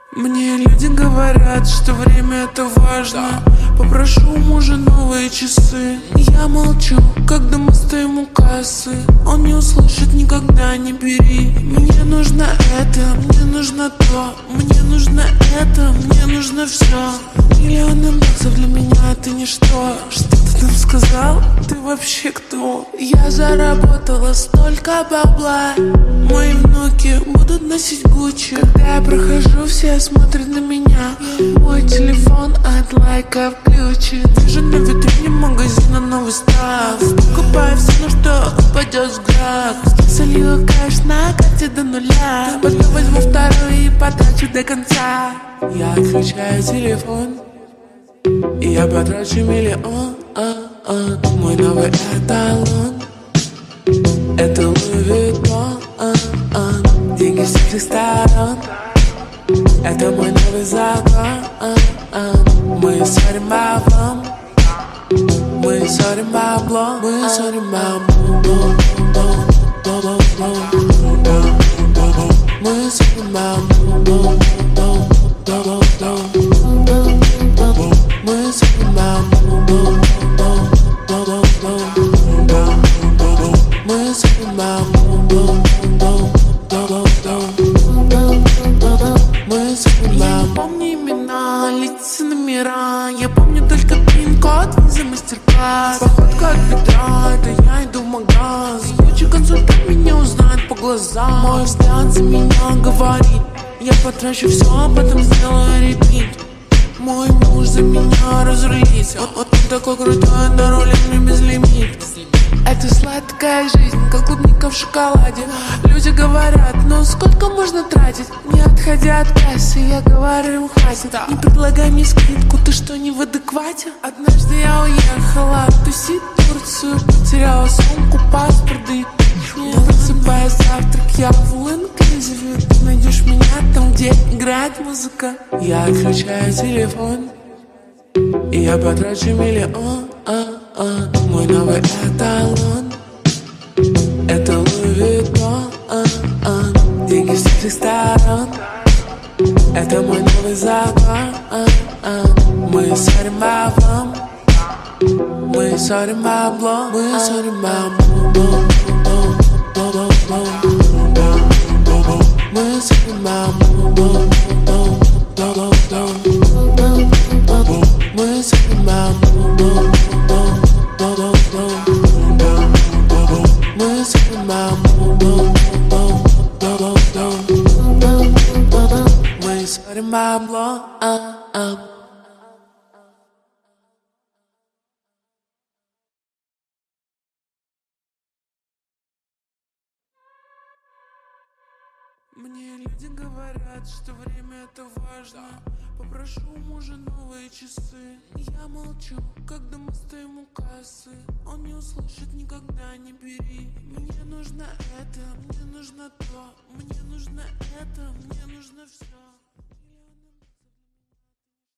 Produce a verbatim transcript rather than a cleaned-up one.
Мне люди говорят, что время это важно. Попрошу у мужа новые часы. Я молчу, когда мы стоим у кассы. Он не услышит, никогда не бери. Мне нужно это, мне нужно то. Мне нужно это, мне нужно все. Миллионы баксов для меня это ничто. Что ты там сказал? Ты вообще кто? Я заработала столько бабла. Мои внуки будут носить Гуччи. Когда я прохожу, все смотрят на меня. Мой телефон от лайка включен. Вижу на витрине магазина новый став. Покупаю все, на что упадет взгляд. Солила кэш на карте до нуля. Потом возьму вторую и потрачу до конца. Я отключаю телефон и я потрачу миллион. Мой новый эталон — это Луи Виттон. Деньги с всех сторон — это мой новый закон. Мы ссорим баблом, мы ссорим баблом, мы ссорим баблом, мы ссорим баблом, мы ссорим баблом. Мы ссорим баблом. Мы ссорим баблом. Я не помню имена, лица, номера. Я помню только пин-код, виза, мастер-класс. Походка от бедра, это я иду в магаз. Ключи консультант меня узнает по глазам. Мой взгляд за меня говорит: я потрачу все, а потом сделаю репит. Мой муж за меня разрулится. Он, он такой крутой, на руле мне безлимит. Это сладкая жизнь, как клубника в шоколаде. Люди говорят: ну сколько можно тратить? Не отходя от кассы, я говорю им: хватит. Не предлагай мне скидку, ты что, не в адеквате? Однажды я уехала тусить в Турцию. Потеряла сумку, паспорт, да и не просыпая завтрак, я в all-inclusive. Ты найдешь меня там, где играет музыка. Я отключаю телефон и я потрачу миллион. Мой новый эталон — это Луи Виттон. Деньги с всех сторон — это мой новый закон. Мы ссорим баблом, мы ссорим баблом, мы ссорим баблом. Мы ссорим баблом. Мы ссорим баблом. Мы ссорим баблом. Мы ссорим баблом. Мне люди говорят, что время это важно. Попрошу у мужа новые часы. Я молчу, когда мы стоим у кассы. Он не услышит, никогда не бери. Мне нужно это, мне нужно то. Мне нужно это, мне нужно все.